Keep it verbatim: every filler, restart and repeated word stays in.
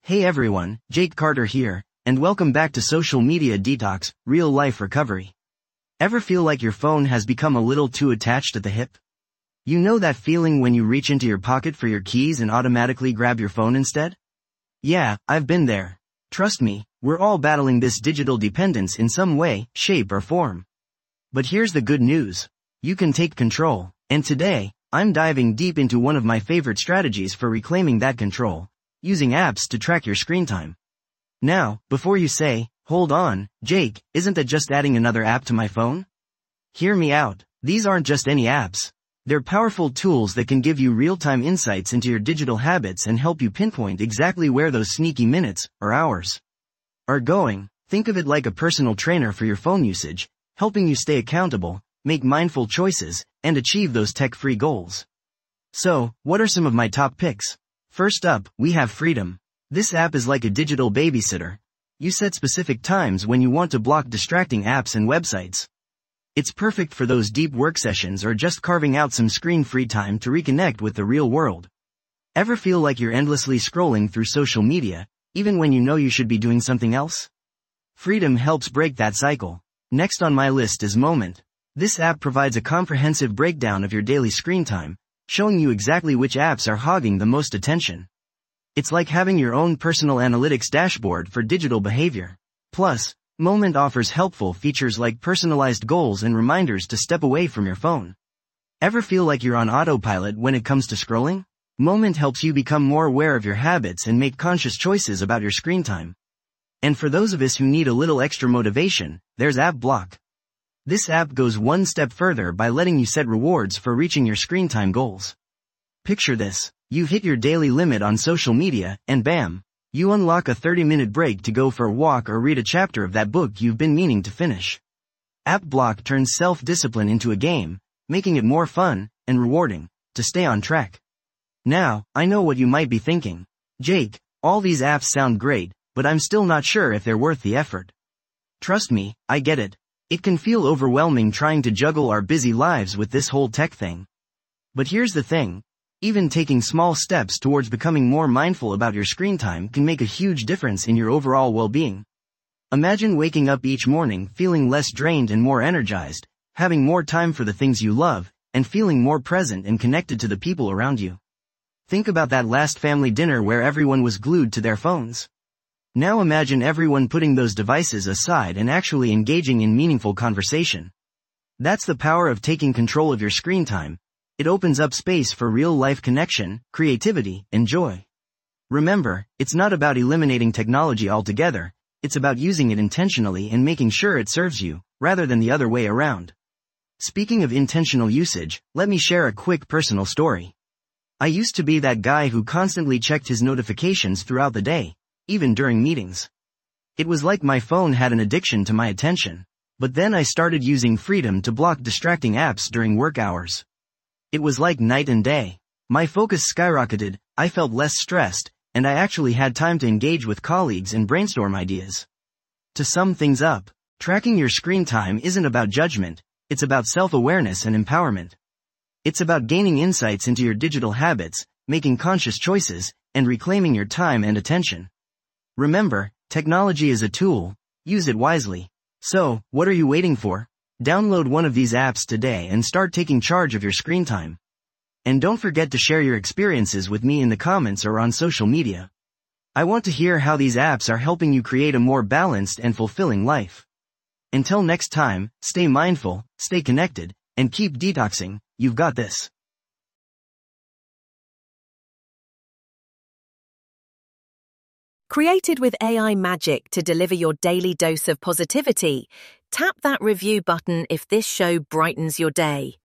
Hey everyone, Jake Carter here, and welcome back to Social Media Detox, Real Life Recovery. Ever feel like your phone has become a little too attached at the hip? You know that feeling when you reach into your pocket for your keys and automatically grab your phone instead? Yeah, I've been there. Trust me, we're all battling this digital dependence in some way, shape or form. But here's the good news. You can take control, and today, I'm diving deep into one of my favorite strategies for reclaiming that control. Using apps to track your screen time. Now, before you say, hold on, Jake, isn't that just adding another app to my phone? Hear me out, these aren't just any apps. They're powerful tools that can give you real-time insights into your digital habits and help you pinpoint exactly where those sneaky minutes, or hours, are going. Think of it like a personal trainer for your phone usage, helping you stay accountable, make mindful choices, and achieve those tech-free goals. So, what are some of my top picks? First up, we have Freedom. This app is like a digital babysitter. You set specific times when you want to block distracting apps and websites. It's perfect for those deep work sessions or just carving out some screen-free time to reconnect with the real world. Ever feel like you're endlessly scrolling through social media, even when you know you should be doing something else? Freedom helps break that cycle. Next on my list is Moment. This app provides a comprehensive breakdown of your daily screen time, showing you exactly which apps are hogging the most attention. It's like having your own personal analytics dashboard for digital behavior. Plus, Moment offers helpful features like personalized goals and reminders to step away from your phone. Ever feel like you're on autopilot when it comes to scrolling? Moment helps you become more aware of your habits and make conscious choices about your screen time. And for those of us who need a little extra motivation, there's App Block. This app goes one step further by letting you set rewards for reaching your screen time goals. Picture this, you've hit your daily limit on social media, and bam, you unlock a thirty minute break to go for a walk or read a chapter of that book you've been meaning to finish. App Block turns self-discipline into a game, making it more fun and rewarding to stay on track. Now, I know what you might be thinking. Jake, all these apps sound great, but I'm still not sure if they're worth the effort. Trust me, I get it. It can feel overwhelming trying to juggle our busy lives with this whole tech thing. But here's the thing. Even taking small steps towards becoming more mindful about your screen time can make a huge difference in your overall well-being. Imagine waking up each morning feeling less drained and more energized, having more time for the things you love, and feeling more present and connected to the people around you. Think about that last family dinner where everyone was glued to their phones. Now imagine everyone putting those devices aside and actually engaging in meaningful conversation. That's the power of taking control of your screen time. It opens up space for real-life connection, creativity, and joy. Remember, it's not about eliminating technology altogether, it's about using it intentionally and making sure it serves you, rather than the other way around. Speaking of intentional usage, let me share a quick personal story. I used to be that guy who constantly checked his notifications throughout the day, even during meetings. It was like my phone had an addiction to my attention. But then I started using Freedom to block distracting apps during work hours. It was like night and day. My focus skyrocketed, I felt less stressed, and I actually had time to engage with colleagues and brainstorm ideas. To sum things up, tracking your screen time isn't about judgment, it's about self-awareness and empowerment. It's about gaining insights into your digital habits, making conscious choices, and reclaiming your time and attention. Remember, technology is a tool, use it wisely. So, what are you waiting for? Download one of these apps today and start taking charge of your screen time. And don't forget to share your experiences with me in the comments or on social media. I want to hear how these apps are helping you create a more balanced and fulfilling life. Until next time, stay mindful, stay connected, and keep detoxing. You've got this. Created with A I magic to deliver your daily dose of positivity, tap that review button if this show brightens your day.